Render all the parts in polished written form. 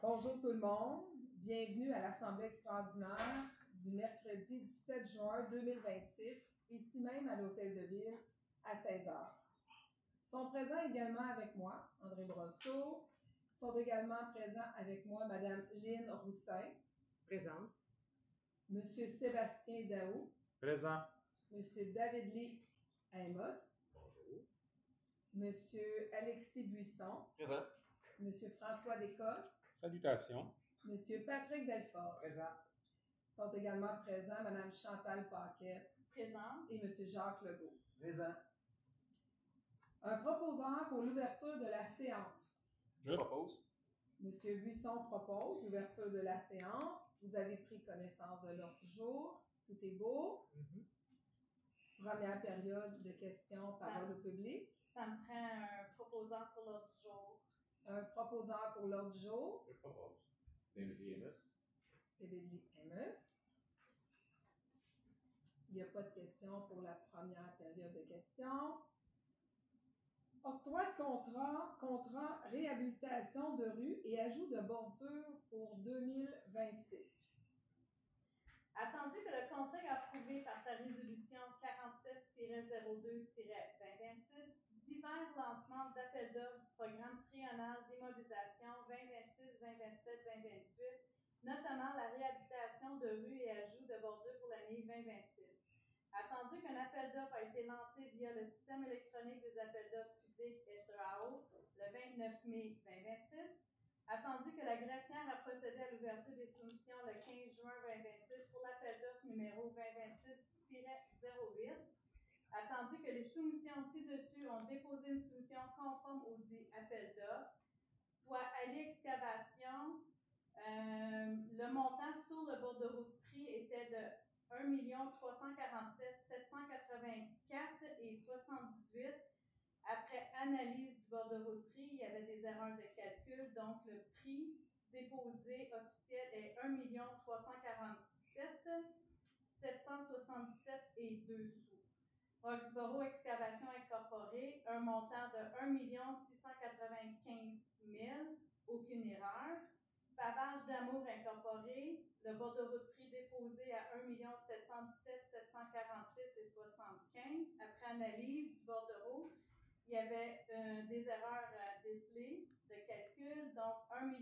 Bonjour tout le monde, bienvenue à l'Assemblée extraordinaire du mercredi 17 juin 2026, ici même à l'Hôtel de Ville à 16h. Sont présents également avec moi André Brosseau, sont également présents avec moi Madame Lynne Roussin. Présente. Monsieur Sébastien Daou. Présent. Monsieur David Lee Amos. Bonjour. Monsieur Alexis Buisson. Présent. Monsieur François Descosses. Salutations. Monsieur Patrick Delfort. Présent. Sont également présents Mme Chantal Paquette. Présent. Et M. Jacques Legault. Présent. Un proposeur pour l'ouverture de la séance. Je propose. M. Buisson propose l'ouverture de la séance. Vous avez pris connaissance de l'ordre du jour. Tout est beau. Première période de questions, parole au public. Ça me prend un proposeur pour l'ordre du jour. Un proposeur pour l'ordre du jour. Je propose. David Amos. David Amos. Il n'y a pas de questions pour la première période de questions. Octroi de contrat réhabilitation de rue et ajout de bordure pour 2026. Attendu que le Conseil a approuvé par sa résolution 47-02-2026 divers lancements d'appels d'offres du programme triennal d'immobilisation 2026-2027-2028, notamment la réhabilitation de rues et ajout de bordure pour l'année 2026. Attendu qu'un appel d'offres a été lancé via le système électronique des appels d'offres publics SEAO le 29 mai 2026, attendu que la greffière a procédé à l'ouverture des soumissions le 15 juin 2026 pour l'appel d'offres numéro 2026-08, attendu que les soumissions ci-dessus ont déposé une soumission conforme au dit appel d'offres, soit Ali Excavation, le montant sur le bord de route prix était de 1 347 784 et 78. Après analyse du bord de route prix, il y avait des erreurs de calcul, donc le prix déposé officiel est 1 347 777 et 2 sous. Roxboro Excavation Incorporée, un montant de 1 695 000, aucune erreur. Pavage d'Amour Incorporé, le bord de route prix déposé à 1 717 746 et 75. Après analyse du bord de route, il y avait des erreurs décelées de calcul, donc 1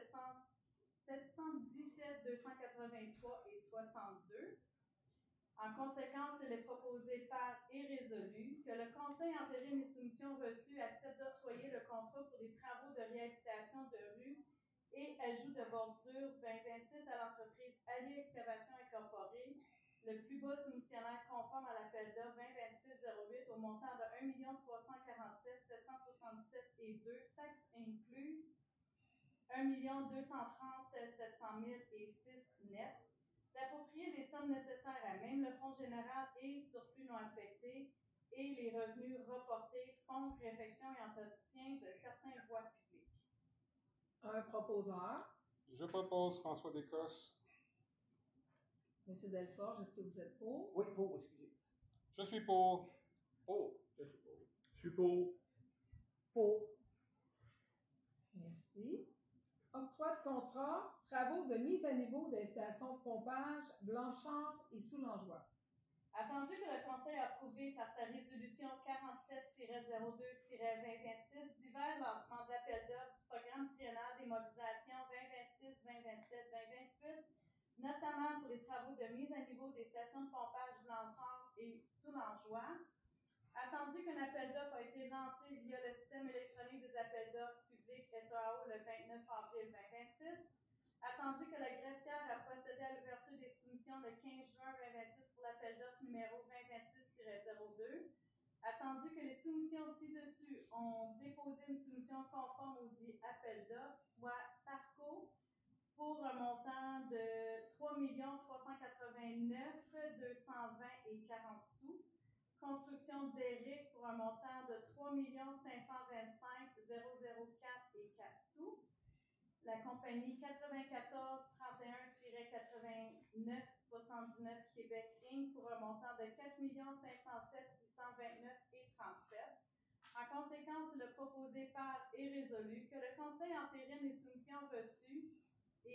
717 283 et 62. En conséquence, il est proposé par et résolu que le Conseil entérine les soumissions reçues accepte d'octroyer le contrat pour les travaux de réhabilitation de rue et ajout de bordure 2026 à l'entreprise Ali Excavation Incorporée, le plus bas soumissionnaire conforme à l'appel d'offres 2026-08 au montant de 1 347 767 et 2, taxes incluses, 1 230 700 000 et 6 net, d'approprier les sommes nécessaires à même le fonds général et surplus non affectés et les revenus reportés, fonds de réfection et entretien de certains voies publiques. Un proposeur. Je propose François Descosses. Monsieur Delfort, est-ce que vous êtes pour? Oui, pour, excusez. Je suis pour. Pour. Je suis pour. Je suis pour. Pour. Merci. Octroi de contrat, travaux de mise à niveau des stations de pompage Blanchard et Soulangeois. Attendu que le Conseil a approuvé par sa résolution 47-02-2026 divers lancements d'appels d'offres du programme triennal d'immobilisation 2026-2027-2028, notamment pour les travaux de mise à niveau des stations de pompage Blanchard et Soulangeois. Attendu qu'un appel d'offres a été lancé via le système électronique des appels d'offres publics SEAO le 29 avril 2026, attendu que la greffière a procédé à l'ouverture des soumissions le 15 juin 2026 pour l'appel d'offres numéro 2026-02, attendu que les soumissions ci-dessus ont déposé une soumission conforme au dit appel d'offres, soit Parco, pour un montant de 3 389 220 et 40 sous. Construction d'Éric pour un montant de 3 525 004 et 4 sous. La compagnie 9431-8979 Québec Inc. pour un montant de 4 507 629 et 37. En conséquence, il est proposé par et résolu que le Conseil entérine les soumissions reçues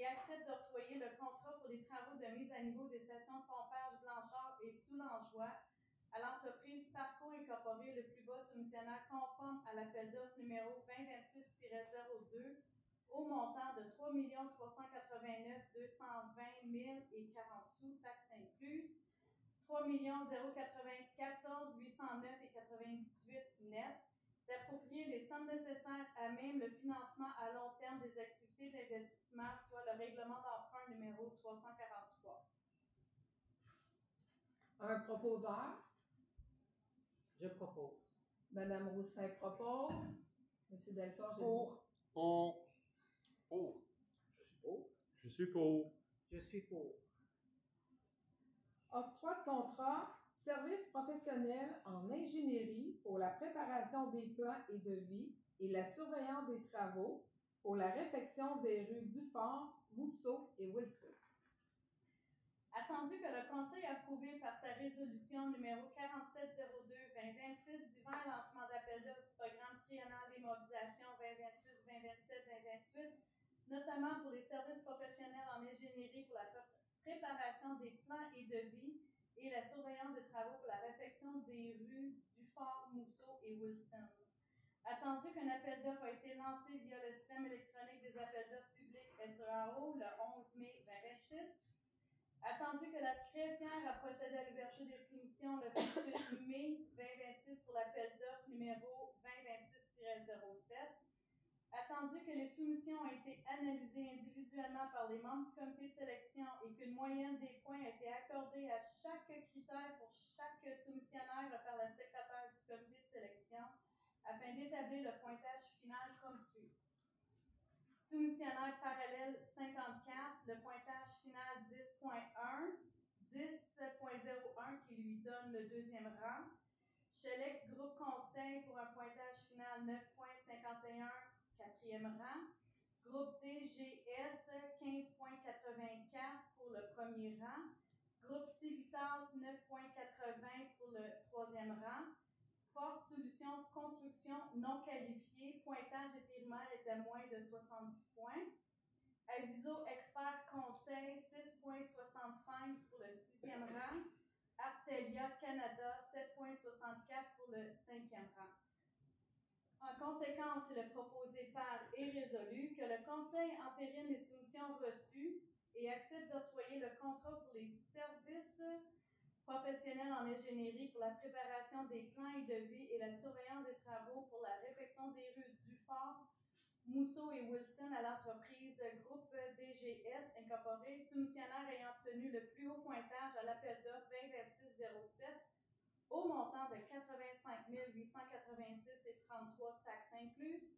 et accepte d'octroyer le contrat pour les travaux de mise à niveau des stations de pompage Blanchard et Soulangeois à l'entreprise Parco Incorporée, le plus bas soumissionnaire conforme à l'appel d'offres numéro 2026-02 au montant de 3 389 220 040 sous, taxes incluses, 3 094 809 et 98 net, d'approprier les sommes nécessaires à même le financement à long terme des activités d'investissement, soit le règlement d'emprunt numéro 343. Un proposeur. Je propose. Madame Roussin propose. Monsieur Delfort, j'ai Pour. Pour. Je suis pour. Je suis pour. Octroi de contrat, service professionnel en ingénierie pour la préparation des plans et devis et la surveillance des travaux pour la réfection des rues Dufort, Mousseau et Wilson. Attendu que le Conseil a approuvé par sa résolution numéro 4702-2026 divers lancements d'appel d'offres du programme triennal des mobilisations 2026-2027-2028, notamment pour les services professionnels en ingénierie pour la préparation des plans et devis et la surveillance des travaux pour la réfection des rues Dufort, Mousseau et Wilson. Attendu qu'un appel d'offres a été lancé via le système électronique des appels d'offres publics SEAO le 11 mai 2026. Attendu que la greffière a procédé à l'ouverture des soumissions le 28 mai 2026 pour l'appel d'offres numéro 2026-07. Attendu que les soumissions ont été analysées individuellement par les membres du comité de sélection et qu'une moyenne des points a été accordée à chaque critère pour chaque soumissionnaire par la secrétaire du comité de sélection afin d'établir le pointage final comme suit. Soumissionnaire parallèle 54, le pointage final 10.1, 10.01 qui lui donne le deuxième rang. Chelex Groupe Conseil pour un pointage final 9.51, quatrième rang. Groupe DGS 15.84 pour le premier rang. Groupe Civitas 9.80 pour le troisième rang. Force Solutions Construction non qualifiée, pointage intérimaire est à moins de 70 points. Aviso Expert Conseil 6.65 pour le sixième rang. Artelia Canada 7.64 pour le cinquième rang. En conséquence, il est proposé par et résolu que le Conseil entérine les soumissions reçues et accepte d'octroyer le contrat pour les services professionnels en ingénierie pour la préparation des plans et devis et la surveillance des travaux pour la réfection des rues Dufort, Mousseau et Wilson à l'entreprise Groupe DGS Incorporée, soumissionnaire ayant obtenu le plus haut pointage à l'appel d'offres 2026-07 au montant de 85 886 et 33 taxes incluses,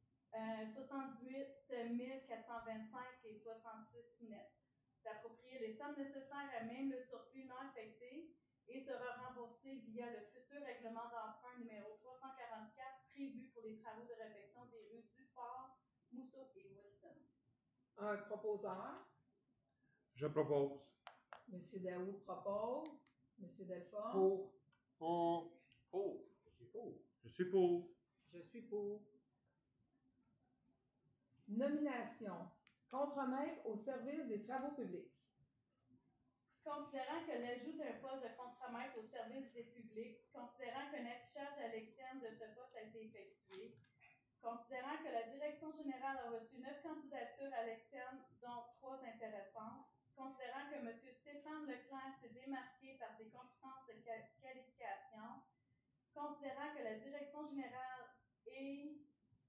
78 425 et 66 net. D'approprier les sommes nécessaires à même le surplus non affecté et sera remboursé via le futur règlement d'emprunt numéro 344 prévu pour les travaux de réfection des rues Dufort, Mousseau et Wilson. Un proposeur. Je propose. Monsieur Daou propose. Monsieur Delfort. Pour. Je suis pour. Je suis pour. Je suis pour. Nomination. Contremaître au service des travaux publics. Considérant que l'ajout d'un poste de contremaître au service des publics, considérant qu'un affichage à l'externe de ce poste a été effectué, considérant que la direction générale a reçu 9 candidatures à l'externe, dont 3 intéressantes, considérant que M. Stéphane Leclerc s'est démarqué par ses compétences et qualifications, considérant que la direction générale et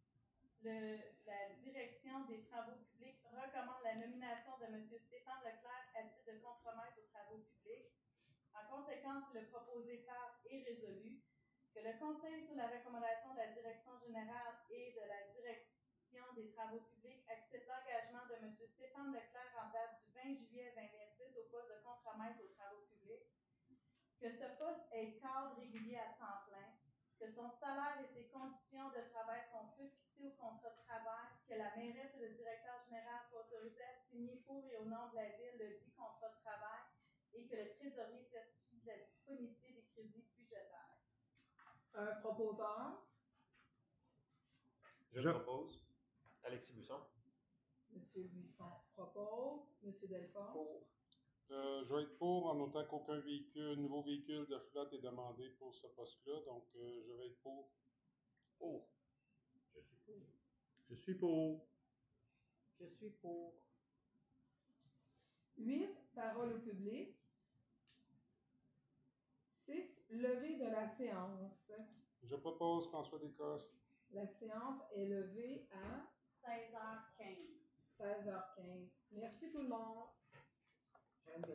la direction des travaux publics recommande la nomination de M. Stéphane Leclerc à titre de contremaître aux travaux publics. En conséquence, il est proposé par et résolu que le Conseil, sous la recommandation de la direction générale et de la direction des travaux publics, accepte l'engagement de M. Stéphane Leclerc en date du 20 juillet 2026 au poste de contremaître aux travaux publics, que ce poste est cadre régulier à temps plein, que son salaire et ses conditions de travail sont ceux fixés au contrat de travail, que la mairesse et le directeur général soient autorisés à signer pour et au nom de la ville le dit contrat de travail et que le trésorier certifie de la disponibilité des crédits budgétaires. Un proposeur. Je propose. Alexis Busson. Monsieur Buisson propose. Monsieur Delfort. Pour. Je vais être pour en autant qu'aucun nouveau véhicule de flotte est demandé pour ce poste-là. Donc, je vais être pour. Pour. Je suis pour. Je suis pour. Je suis pour. 8. Parole au public. 6. Levée de la séance. Je propose François Descostes. La séance est levée à 16h15. 16h15. Merci tout le monde.